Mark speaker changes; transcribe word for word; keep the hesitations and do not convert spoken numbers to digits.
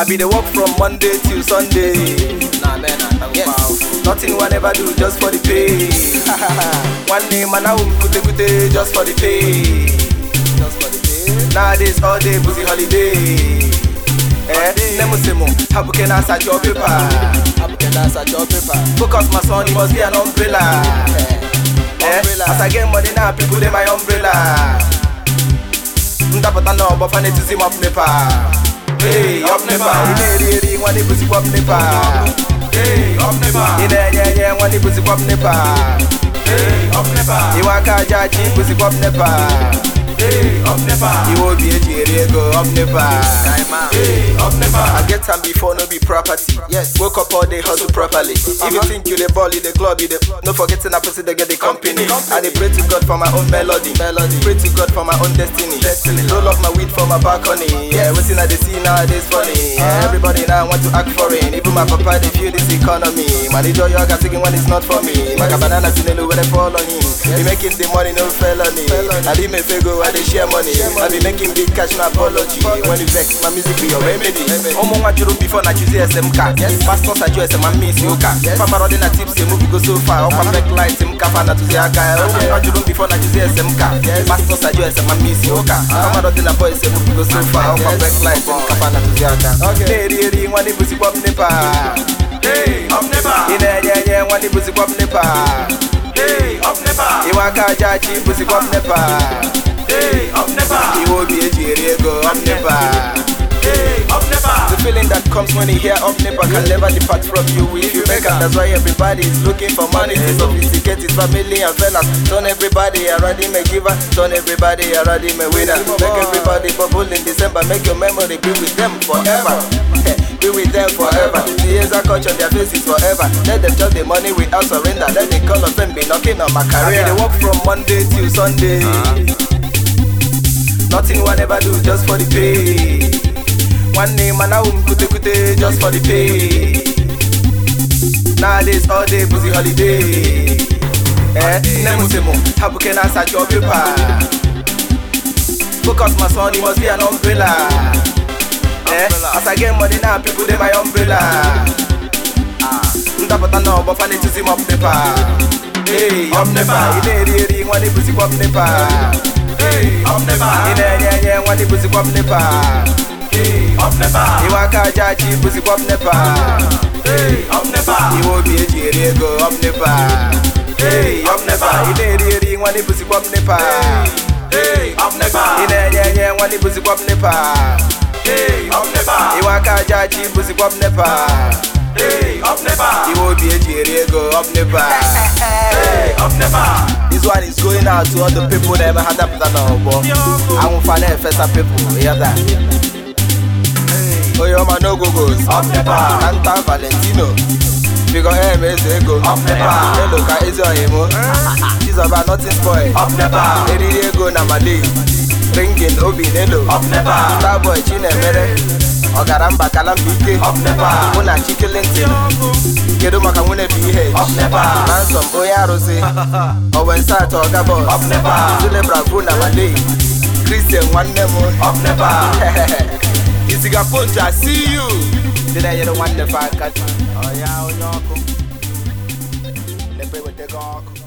Speaker 1: I be the work from Monday till Sunday.
Speaker 2: Nah, man, nah,
Speaker 1: Yes.
Speaker 2: yes.
Speaker 1: Nothing one ever do just for the pay. One day man I will kute kute just for the pay.
Speaker 2: Just for the day.
Speaker 1: Nowadays all day busy holiday. Eh, nemo semo, habuke na sa your paper.
Speaker 2: Habuke na sa your paper.
Speaker 1: Focus my son, it must be an umbrella. Eh, umbrella. As I get money now, people they my umbrella. Ndapata no, but find it to see my paper. Hey, up never. Ine ri ri, one day busy up never.
Speaker 2: Hey, up never.
Speaker 1: Ine nye nye, one day busy up never.
Speaker 2: Hey, up never.
Speaker 1: Iwaka jaji busy up never.
Speaker 2: Hey, up never.
Speaker 1: You will be a Jerry go up never.
Speaker 2: Hey, up never.
Speaker 1: I get time before no be property.
Speaker 2: Yes.
Speaker 1: Woke up all day hustle properly.
Speaker 2: Uh-huh.
Speaker 1: If you think you the ball, you the club, you the no forgetting I person to get the company. I dey pray to God for my own melody. Melody. Pray to God for my own destiny. Destiny. Roll up my weed from my balcony. Yeah, waiting at the scene nowadays funny. Yeah, everybody now want to act foreign. Even my papa they feel this economy. Man, enjoy your gas again when it's not for me. My banana sinelo where they fall on him. Be making the money no felony. I did me fego I dey share money. I be making big cash no apology. When you vex my music be your remedy. Omo want you before na choose S M K. Pastors are just my miss you ka. Papa rodin na tips say movie go so far. Up perfect light him kafa na to say aka. Omo want you before na choose S M K. Pastors are just my miss you ka. Papa rodin na boy say movie go so far. Up perfect light him kafa na to say aka. Okay. Ri ri one day pussy pop nepa.
Speaker 2: Hey, up never.
Speaker 1: Ine nye nye one day pussy pop nepa.
Speaker 2: Hey, up never.
Speaker 1: Iwaka jaji pussy pop nepa.
Speaker 2: Hey, up never.
Speaker 1: You will be a Jerry go up never.
Speaker 2: Hey, up never.
Speaker 1: The feeling that comes when you hear up never can never depart from you if you make up. That's why everybody is looking for money to sophisticate his family and fellas. Turn everybody around him a giver. Turn everybody around him a winner. Make everybody bubble in December. Make your memory be with them forever. Be with them forever. The years are cut on their faces forever. Let them chop the money without surrender. Let the call of them be knocking on my career. They work from Monday till Sunday. Nothing one ever do just for the pay. One name man I will kute kute just for the pay. Nowadays all day busy holiday. Eh, nemo semo, habuke na sa your paper. Focus my son, it must be an umbrella. Eh, as I get money now, people they my umbrella. Ndapata no, but find it to see my paper. Hey, up never. Ine ri ri, one day busy up never.
Speaker 2: Hey, up never.
Speaker 1: Ine nye nye, one day busy up never.
Speaker 2: Hey, up never.
Speaker 1: Iwaka jaji busy up never.
Speaker 2: Hey, up never.
Speaker 1: You will be a Jerry go up never.
Speaker 2: Hey, up never.
Speaker 1: Ine ri ri, one day busy up never.
Speaker 2: Hey, up never.
Speaker 1: Ine nye nye, one day busy up never.
Speaker 2: Hey, up never.
Speaker 1: Iwaka jaji busy up never.
Speaker 2: Hey, up never.
Speaker 1: You will be a Jerry go up never.
Speaker 2: Hey, up never.
Speaker 1: This one is going out to all the people that ever had that no, but I won't find any first people. You hear that? Oh, your man no go goes
Speaker 2: Up never.
Speaker 1: Santa Valentino. Because M is a go
Speaker 2: Up never.
Speaker 1: Hello, ka is your emo. She's about nothing spoil.
Speaker 2: Up never.
Speaker 1: Eri go na Malay. Ringing Obi Nelo.
Speaker 2: Up never.
Speaker 1: Starboy Chinemere. Ogaramba Kalambike.
Speaker 2: Up never.
Speaker 1: Muna Chikilintin. Kedu maka nwune bi ihe.
Speaker 2: Up never.
Speaker 1: Ransom Oya Rose. Owen Sato Ogabo.
Speaker 2: Up never.
Speaker 1: Zule Bravo na Malay. Christian Wanemo.
Speaker 2: Up never.
Speaker 1: Isi ga poncho, I see you. Did I hear the one the fat cat? Oh yeah, oh no. Let's play with the gawk.